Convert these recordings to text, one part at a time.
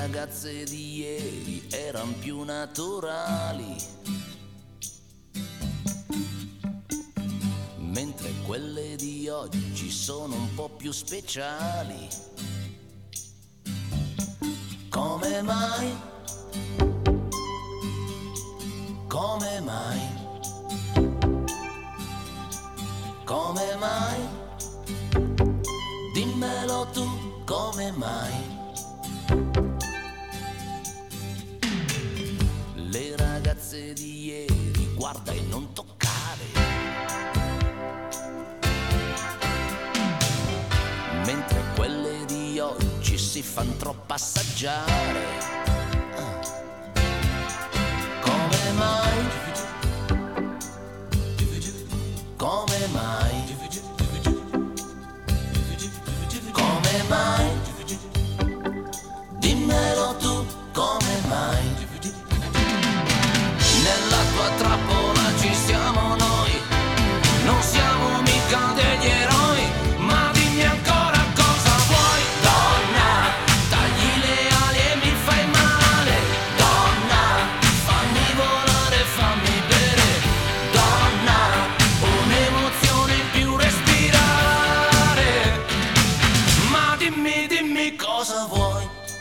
ragazze di ieri erano più naturali, mentre quelle di oggi sono un po' più speciali. Come mai? Come mai? Come mai? Dimmelo tu, come mai? Le ragazze di ieri, guarda e non toccare, mentre quelle di oggi si fan troppo assaggiare. Come mai? Come mai? Come mai? Dimmelo tu, come mai? Nella tua trappola ci siamo noi, non siamo mica degli eroi, ma dimmi ancora cosa vuoi. Donna, tagli le ali e mi fai male. Donna, fammi volare, fammi bere. Donna, un'emozione in più respirare. Ma dimmi cosa vuoi.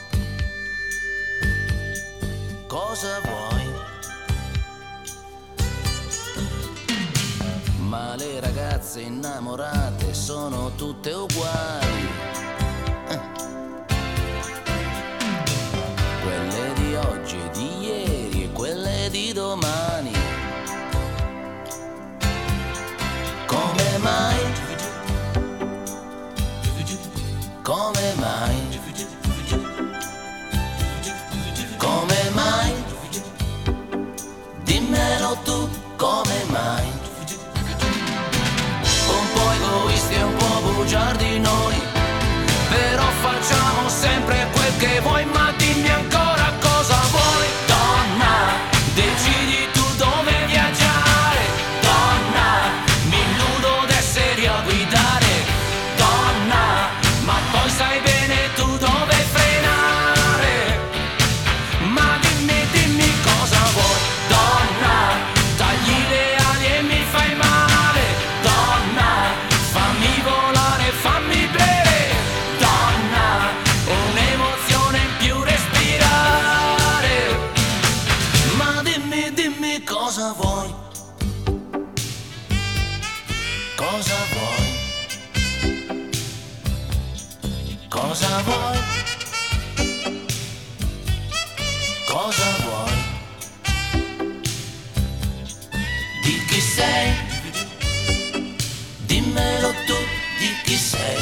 Cosa vuoi? Ma le ragazze innamorate sono tutte uguali. Quelle di oggi, di ieri e quelle di domani. Come mai? Come mai? Come mai? Dimmelo tu, come mai? Un po' egoisti e un po' bugiardi noi, però facciamo sempre quel che vuoi, ma dimmi ancora cosa vuoi. Donna, decidi tu dove viaggiare. Donna, mi illudo d'essere a guidare. Donna, ma poi sai bene tu dove frenare. Ma dimmi cosa vuoi. Donna, tagli le ali e mi fai male. Donna, fammi volare, fammi bere. Donna, un'emozione in più respirare. Ma dimmi cosa vuoi. Cosa vuoi? Cosa vuoi? Cosa vuoi? Di chi sei? Dimmelo tu, di chi sei?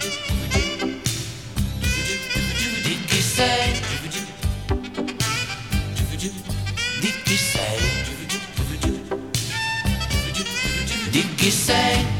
Di chi sei? Di chi sei? Di chi sei?